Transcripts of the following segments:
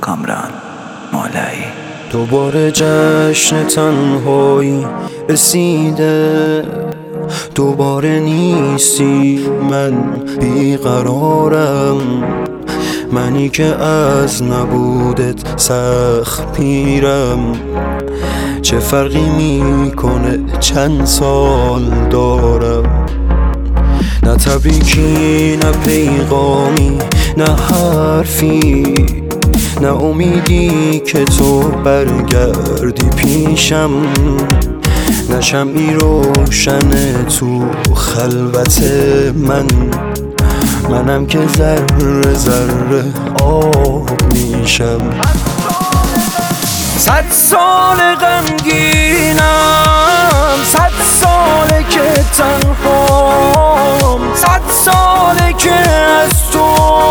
کامران مولایی. دوباره جشن تنهایی رسیده، دوباره نیستی، من بیقرارم، منی که از نبودت سخت پیرم. چه فرقی میکنه چند سال دارم، نه تبریکی نه پیغامی نه حرفی، نه امیدی که تو برگردی پیشم، نه شمعی روشن تو خلوت منم که ذره ذره آب میشم. 100 سال غمگینم، 100 ساله که تنهام، 100 ساله که از تو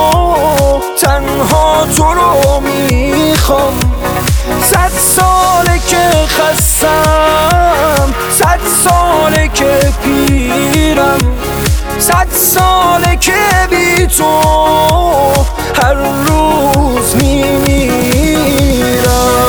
تنها تو رو میخوام، 100 ساله که خستم، 100 ساله که پیرم، 100 ساله که بی تو هر روز میمیرم.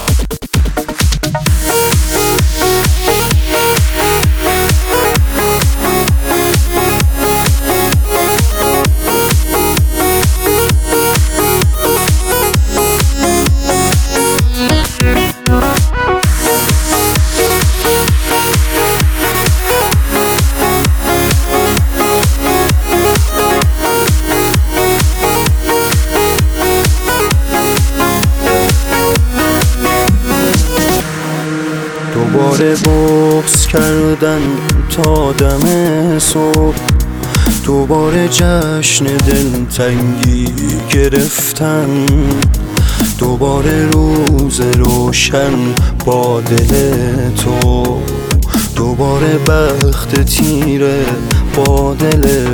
دوباره بغض کردن تا دم صبح، دوباره جشن دلتنگی گرفتن، دوباره روز روشن با دل تو، دوباره بخت تیره با دل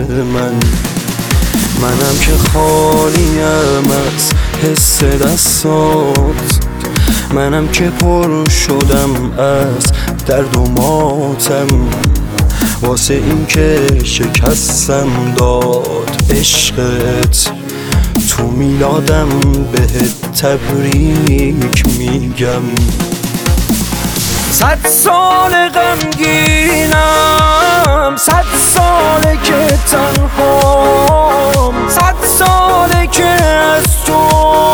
منم که خالیم از حس دستات، منم که پر شدم از درد و ماتم، واسه این که شکستم داد عشقت، تو میلادم بهت تبریک میگم. 100 سال غمگینم، 100 ساله که تنهام، 100 ساله که از تو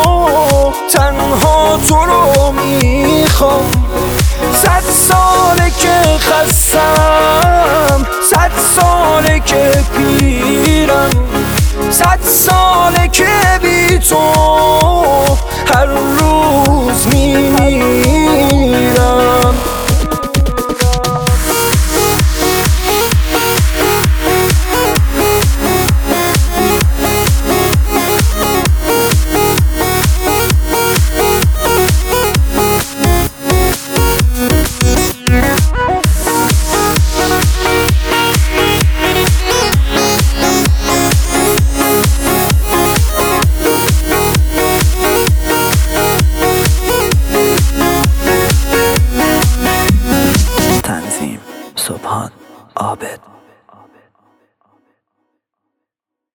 تنها تو رو میخوام، 100 ساله که خستم، 100 ساله که پیرم، 100 ساله که بی تو هر روز میمیرم.